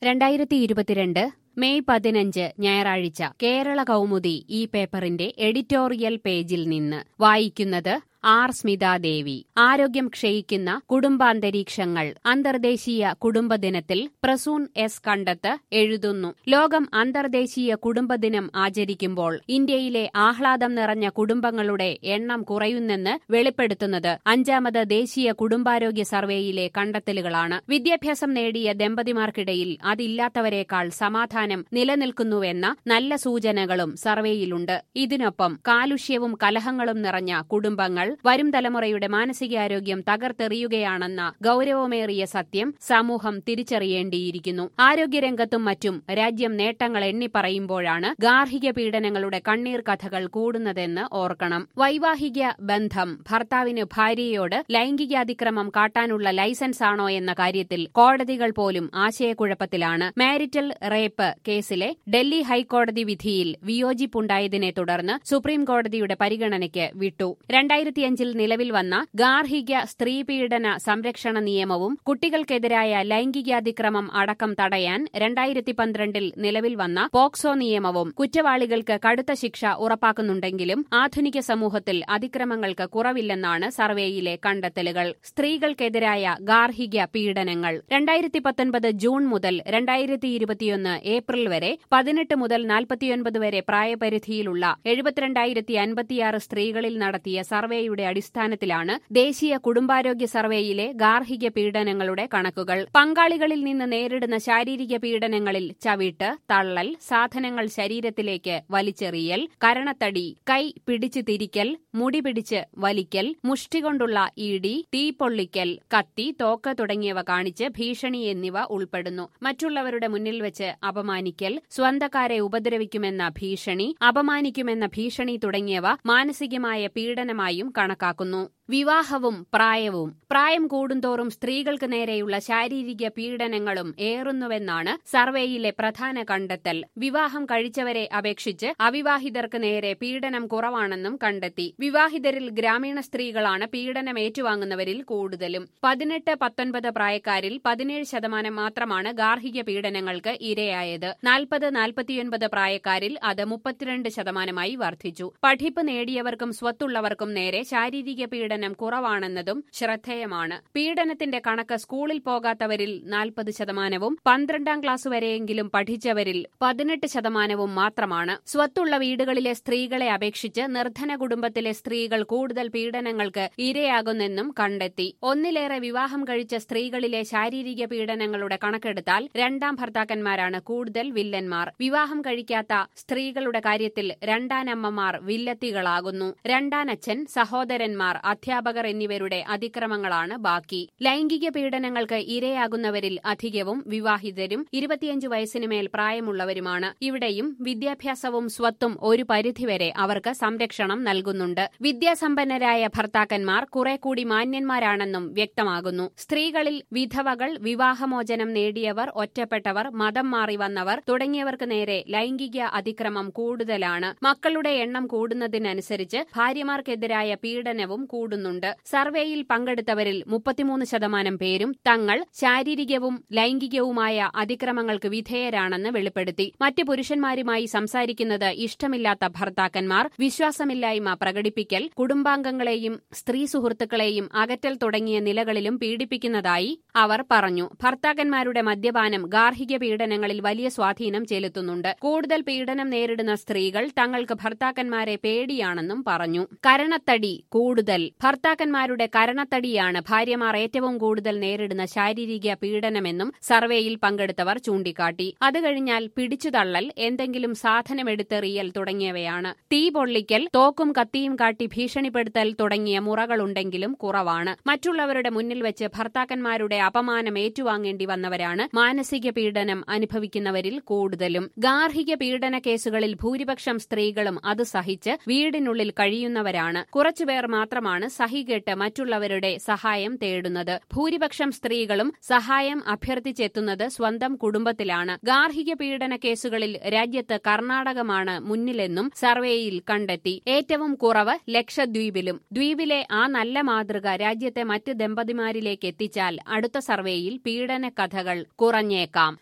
2022 May 15 ഞായറാഴ്ച കേരള കൗമുദി ഈ പേപ്പറിന്റെ എഡിറ്റോറിയൽ പേജിൽ നിന്ന് വായിക്കുന്നത് ആർ സ്മിതാദേവി. ആരോഗ്യം ക്ഷയിക്കുന്ന കുടുംബാന്തരീക്ഷങ്ങൾ. അന്തർദേശീയ കുടുംബദിനത്തിൽ പ്രസൂൺ എസ് കണ്ടത്ത് എഴുതുന്നു. ലോകം അന്തർദേശീയ കുടുംബദിനം ആചരിക്കുമ്പോൾ ഇന്ത്യയിലെ ആഹ്ലാദം നിറഞ്ഞ കുടുംബങ്ങളുടെ എണ്ണം കുറയുന്നെന്ന് വെളിപ്പെടുത്തുന്നത് 5ാമത് ദേശീയ കുടുംബാരോഗ്യ സർവേയിലെ കണ്ടെത്തലുകളാണ്. വിദ്യാഭ്യാസം നേടിയ ദമ്പതിമാർക്കിടയിൽ അതില്ലാത്തവരെക്കാൾ സമാധാനം നിലനിൽക്കുന്നുവെന്ന നല്ല സൂചനകളും സർവേയിലുണ്ട്. ഇതിനൊപ്പം കാലുഷ്യവും കലഹങ്ങളും നിറഞ്ഞ കുടുംബങ്ങൾ വരും തലമുറയുടെ മാനസികാരോഗ്യം തകർത്തെറിയുകയാണെന്ന ഗൌരവമേറിയ സത്യം സമൂഹം തിരിച്ചറിയേണ്ടിയിരിക്കുന്നു. ആരോഗ്യരംഗത്തും മറ്റും രാജ്യം നേട്ടങ്ങൾ എണ്ണിപ്പറയുമ്പോഴാണ് ഗാർഹിക പീഡനങ്ങളുടെ കണ്ണീർ കഥകൾ കൂടുന്നതെന്ന് ഓർക്കണം. വൈവാഹിക ബന്ധം ഭർത്താവിന് ഭാര്യയോട് ലൈംഗികാതിക്രമം കാട്ടാനുള്ള ലൈസൻസാണോ എന്ന കാര്യത്തിൽ കോടതികൾ പോലും ആശയക്കുഴപ്പത്തിലാണ്. മാരിറ്റൽ റേപ്പ് കേസിലെ ഡൽഹി ഹൈക്കോടതി വിധിയിൽ വിയോജിപ്പുണ്ടായതിനെ തുടർന്ന് സുപ്രീം കോടതിയുടെ പരിഗണനയ്ക്ക് വിട്ടു. 2005 നിലവിൽ വന്ന ഗാർഹിക സ്ത്രീപീഡന സംരക്ഷണ നിയമവും കുട്ടികൾക്കെതിരായ ലൈംഗികാതിക്രമം അടക്കം തടയാൻ 2012 നിലവിൽ വന്ന പോക്സോ നിയമവും കുറ്റവാളികൾക്ക് കടുത്ത ശിക്ഷ ഉറപ്പാക്കുന്നുണ്ടെങ്കിലും ആധുനിക സമൂഹത്തിൽ അതിക്രമങ്ങൾക്ക് കുറവില്ലെന്നാണ് സർവേയിലെ കണ്ടെത്തലുകൾ. സ്ത്രീകൾക്കെതിരായ ഗാർഹിക പീഡനങ്ങൾ 2019 ജൂൺ മുതൽ 2021 ഏപ്രിൽ വരെ 18 മുതൽ 49 വരെ പ്രായപരിധിയിലുള്ള 72,056 സ്ത്രീകളിൽ നടത്തിയ സർവേയുടെ അടിസ്ഥാനത്തിലാണ് ദേശീയ കുടുംബാരോഗ്യ സർവേയിലെ ഗാർഹിക പീഡനങ്ങളുടെ കണക്കുകൾ. പങ്കാളികളിൽ നിന്ന് നേരിടുന്ന ശാരീരിക പീഡനങ്ങളിൽ ചവിട്ട്, തള്ളൽ, സാധനങ്ങൾ ശരീരത്തിലേക്ക് വലിച്ചെറിയൽ, കരണത്തടി, കൈ പിടിച്ചു തിരിക്കൽ, മുടി പിടിച്ച് വലിക്കൽ, മുഷ്ടികൊണ്ടുള്ള ഇടി, തീപ്പൊള്ളിക്കൽ, കത്തി, തോക്ക് തുടങ്ങിയവ കാണിച്ച് ഭീഷണി എന്നിവ ഉൾപ്പെടുന്നു. മറ്റുള്ളവരുടെ മുന്നിൽ വെച്ച് അപമാനിക്കൽ, സ്വന്തക്കാരെ ഉപദ്രവിക്കുമെന്ന ഭീഷണി, അപമാനിക്കുമെന്ന ഭീഷണി തുടങ്ങിയവ മാനസികമായ പീഡനമായും കണക്കാക്കുന്നു. വിവാഹവും പ്രായവും. പ്രായം കൂടുന്തോറും സ്ത്രീകൾക്ക് നേരെയുള്ള ശാരീരിക പീഡനങ്ങളും ഏറുന്നുവെന്നാണ് സർവേയിലെ പ്രധാന കണ്ടെത്തൽ. വിവാഹം കഴിച്ചവരെ അപേക്ഷിച്ച് അവിവാഹിതർക്ക് നേരെ പീഡനം കുറവാണെന്നും കണ്ടെത്തി. വിവാഹിതരിൽ ഗ്രാമീണ സ്ത്രീകളാണ് പീഡനം ഏറ്റുവാങ്ങുന്നവരിൽ കൂടുതലും. 18-19 പ്രായക്കാരിൽ 17% മാത്രമാണ് ഗാർഹിക പീഡനങ്ങൾക്ക് ഇരയായത്. 40-49 പ്രായക്കാരിൽ അത് 32% വർദ്ധിച്ചു. പഠിപ്പ് നേടിയവർക്കും സ്വത്തുള്ളവർക്കും നേരെ ശാരീരിക പീഡനം കുറവാണെന്നതും ശ്രദ്ധേയമാണ്. പീഡനത്തിന്റെ കണക്ക് സ്കൂളിൽ പോകാത്തവരിൽ 40%, 12ാം ക്ലാസ് വരെയെങ്കിലും പഠിച്ചവരിൽ 18% മാത്രമാണ്. സ്വത്തുള്ള വീടുകളിലെ സ്ത്രീകളെ അപേക്ഷിച്ച് നിർധന കുടുംബത്തിലെ സ്ത്രീകൾ കൂടുതൽ പീഡനങ്ങൾക്ക് ഇരയാകുന്നെന്നും കണ്ടെത്തി. ഒന്നിലേറെ വിവാഹം കഴിച്ച സ്ത്രീകളിലെ ശാരീരിക പീഡനങ്ങളുടെ കണക്കെടുത്താൽ 2ാം ഭർത്താക്കന്മാരാണ് കൂടുതൽ വില്ലന്മാർ. വിവാഹം കഴിക്കാത്ത സ്ത്രീകളുടെ കാര്യത്തിൽ രണ്ടാനമ്മമാർ വില്ലത്തികളാകുന്നു. രണ്ടാനച്ഛൻ, സഹോദരന്മാർ, അധ്യാപകർ എന്നിവരുടെ അതിക്രമങ്ങളാണ് ബാക്കി. ലൈംഗിക പീഡനങ്ങൾക്ക് ഇരയാകുന്നവരിൽ അധികവും വിവാഹിതരും 25 വയസ്സിന് മേൽ പ്രായമുള്ളവരുമാണ്. ഇവിടെയും വിദ്യാഭ്യാസവും സ്വത്തും ഒരു പരിധിവരെ അവർക്ക് സംരക്ഷണം നൽകുന്നുണ്ട്. വിദ്യാസമ്പന്നരായ ഭർത്താക്കന്മാർ കുറെ കൂടി മാന്യന്മാരാണെന്നും വ്യക്തമാകുന്നു. സ്ത്രീകളിൽ വിധവകൾ, വിവാഹമോചനം നേടിയവർ, ഒറ്റപ്പെട്ടവർ, മതം മാറി വന്നവർ തുടങ്ങിയവർക്ക് നേരെ ലൈംഗിക അതിക്രമം കൂടുതലാണ്. മക്കളുടെ എണ്ണം കൂടുന്നതിനനുസരിച്ച് ഭാര്യമാർക്കെതിരായ പീഡനവും കൂടുന്നുണ്ട്. സർവേയിൽ പങ്കെടുത്തവരിൽ 33% പേരും തങ്ങൾ ശാരീരികവും ലൈംഗികവുമായ അതിക്രമങ്ങൾക്ക് വിധേയരാണെന്ന് വെളിപ്പെടുത്തി. മറ്റ് പുരുഷന്മാരുമായി സംസാരിക്കുന്നത് ഇഷ്ടമില്ലാത്ത ഭർത്താക്കന്മാർ, വിശ്വാസമില്ലായ്മ പ്രകടിപ്പിക്കൽ, കുടുംബാംഗങ്ങളെയും സ്ത്രീ സുഹൃത്തുക്കളെയും അകറ്റൽ തുടങ്ങിയ നിലകളിലും പീഡിപ്പിക്കുന്നതായി അവർ പറഞ്ഞു. ഭർത്താക്കന്മാരുടെ മദ്യപാനം ഗാർഹിക പീഡനങ്ങളിൽ വലിയ സ്വാധീനം ചെലുത്തുന്നുണ്ട്. കൂടുതൽ പീഡനം നേരിടുന്ന സ്ത്രീകൾ തങ്ങൾക്ക് ഭർത്താക്കന്മാരെ പേടിയാണെന്നും പറഞ്ഞു. കരണത്തടി കൂടുതൽ. ഭർത്താക്കന്മാരുടെ കരണത്തടിയാണ് ഭാര്യമാർ ഏറ്റവും കൂടുതൽ നേരിടുന്ന ശാരീരിക പീഡനമെന്നും സർവേയിൽ പങ്കെടുത്തവർ ചൂണ്ടിക്കാട്ടി. അത് കഴിഞ്ഞാൽ പിടിച്ചുതള്ളൽ, എന്തെങ്കിലും സാധനമെടുത്തെറിയൽ തുടങ്ങിയവയാണ്. തീ പൊള്ളിക്കൽ, തോക്കും കത്തിയും കാട്ടി ഭീഷണിപ്പെടുത്തൽ തുടങ്ങിയ മുറകളുണ്ടെങ്കിലും കുറവാണ്. മറ്റുള്ളവരുടെ മുന്നിൽ വെച്ച് ഭർത്താക്കന്മാരുടെ അപമാനം ഏറ്റുവാങ്ങേണ്ടി വന്നവരാണ് മാനസിക പീഡനം അനുഭവിക്കുന്നവരിൽ കൂടുതലും. ഗാർഹിക പീഡന കേസുകളിൽ ഭൂരിപക്ഷം സ്ത്രീകളും അത് സഹിച്ച് വീടിനുള്ളിൽ കഴിയുന്നവരാണ്. കുറച്ചുപേർ മാത്രമാണ് സഹികെട്ട് മറ്റുള്ളവരുടെ സഹായം തേടുന്നത്. ഭൂരിപക്ഷം സ്ത്രീകളും സഹായം അഭ്യർത്ഥിച്ചെത്തുന്നത് സ്വന്തം കുടുംബത്തിലാണ്. ഗാർഹിക പീഡന കേസുകളിൽ രാജ്യത്ത് കർണാടകമാണ് മുന്നിലെന്നും സർവേയിൽ കണ്ടെത്തി. ഏറ്റവും കുറവ് ലക്ഷദ്വീപിലും. ദ്വീപിലെ ആ നല്ല മാതൃക രാജ്യത്തെ മറ്റ് ദമ്പതിമാരിലേക്ക് എത്തിച്ചാൽ അടുത്ത സർവേയിൽ പീഡന കഥകൾ കുറഞ്ഞേക്കാം.